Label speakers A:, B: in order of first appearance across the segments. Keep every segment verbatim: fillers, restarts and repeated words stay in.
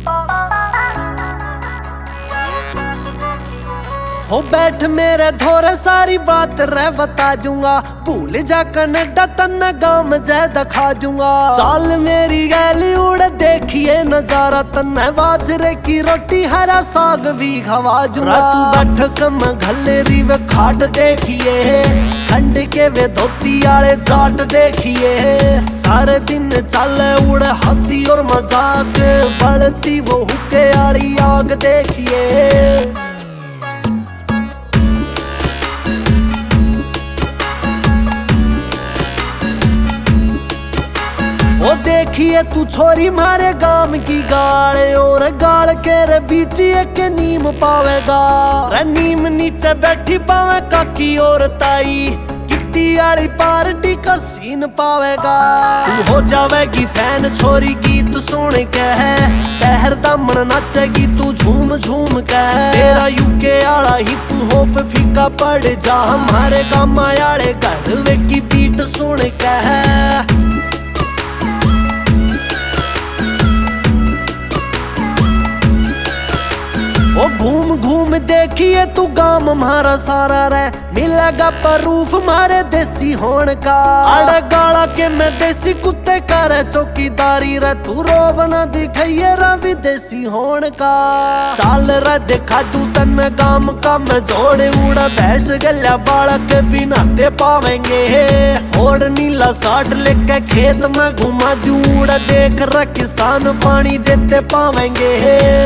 A: हो बैठ मेरे धोरे सारी बात रे बता दूंगा। भूल जा कनेडा तन्ने गाँव जय दिखा दूंगा। चाल मेरी गैली उड़ देखिए नजारा, तन्ने बाजरे की रोटी हरा साग भी खवा दूंगा। तू बैठ कम घलेरी वे खाट देखिए, ठंड के वे धोती आले जाट देखिए। सारे दिन चले उड़ हंसी और मजाक, बढ़ती वो हुक्के आली आग देखिए। वो देखिए तू छोरी मारे गाम की गाल, और गाल के रे बीच एक नीम पावेगा। रे नीम नीचे बैठी पावे काकी और ताई, किट्टी आली पार्टी का सीन पावेगा। तू हो जावेगी फैन छोरी गीत सुन के, पहर दमन नाचेगी तू झूम झूम के। तेरा यूके आला हिप होप फीका पड़ जा, हमारे गाम आले गढ़वे की बीट सुन के। ओ घूम घूम देखिए तू गाम हमारा सारा रे, मिलेगा प्रूफ मारे देसी होने का। आड़े गाला के मैं देसी कुत्ते करे चौकीदारी रे, तू रोब ना दिखाइए रा विदेशी होने का। चाल रे देखा तू तन गाम का मैं जोड़े उड़ा, भैंस गल्या बालक भी नहाते पावेंगे। फोड़ नीला साठ लेके खेत में घुमा दूं, उड़ा देख रे किसान पानी देते पावेंगे।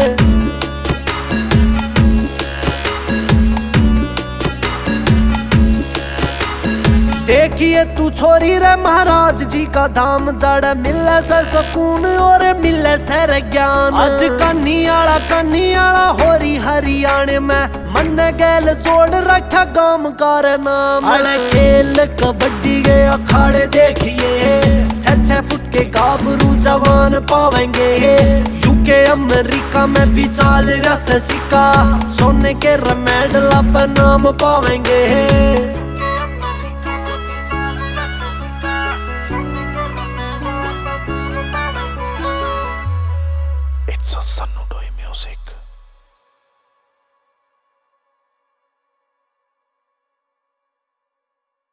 A: देखिए तू छोरी रे महाराज जी का धाम, जड़ मिले से सुकून और मिले से ज्ञान। आज कन्नी आला कन्नी आला होरी हरियाणे में, मन गैल जोड़ रखा गाम का नाम। अरे खेल कबड्डी के अखाड़े देखिए, छह छह फुट के गाभरू जवान पावेंगे। यूके अमेरिका में भी चाल रस सिक्का, सोने के मेडल पर नाम पावेंगे।